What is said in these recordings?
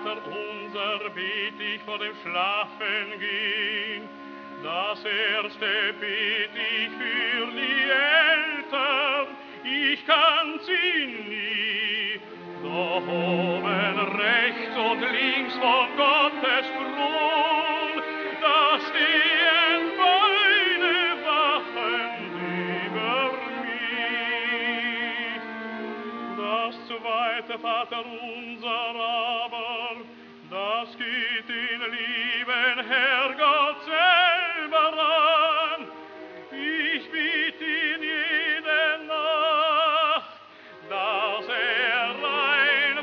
Vater unser bet ich vor dem Schlafengehen. Das erste bet ich für die Eltern, ich kann sie nie. Doch oben rechts und links von Gottes Thron, da stehen beide wachend über mich. Das zweite Vaterunser aber, das geht den lieben Herrgott selber an. Ich bitte ihn jede Nacht, dass ein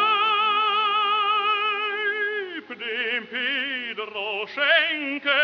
Weib dem Pedro schenke.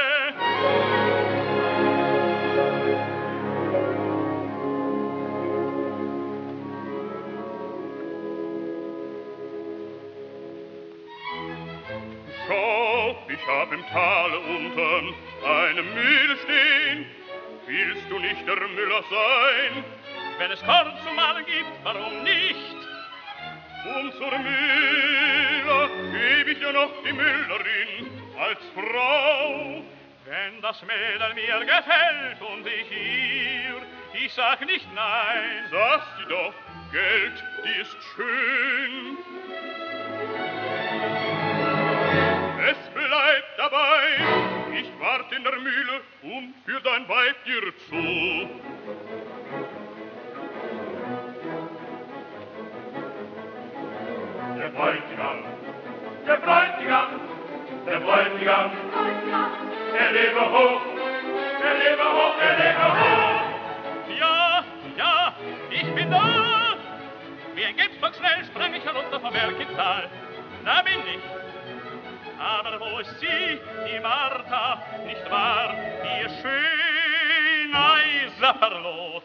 Ich hab im Tale unten eine Mühle stehen. Willst du nicht der Müller sein? Wenn es Korn zu mahlen gibt, warum nicht? Und zur Mühle geb ich dir noch die Müllerin als Frau. Wenn das Mädel mir gefällt und ich sag nicht nein. Sag sie doch, Geld, die ist schön. Es bleibt dabei, ich wart in der Mühle und für dein Weib dir zu. Der Bräutigam, der Bräutigam, der Bräutigam, er lebe hoch, er lebe hoch, er lebe hoch. Ja, ja, ich bin da. Wie ein Gipsbock schnell sprang ich herunter vom Berg ins Tal. Da bin ich. Aber wo ist sie, die Martha, nicht wahr, die schön Eiserlot?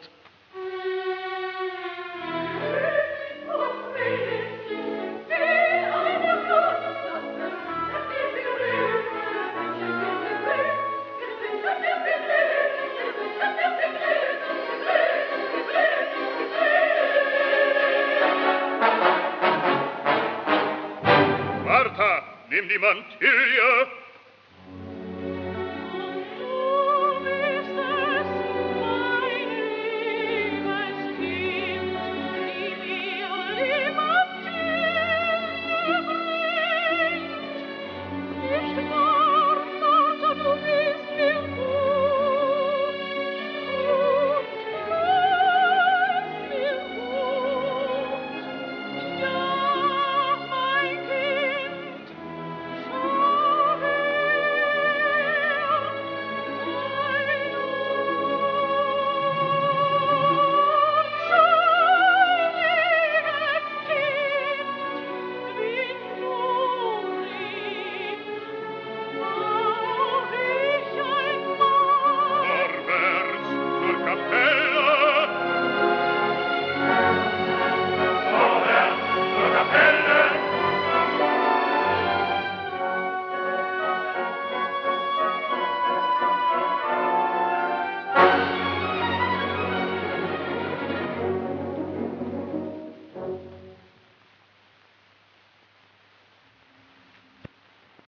Martha, nimm die Mantille,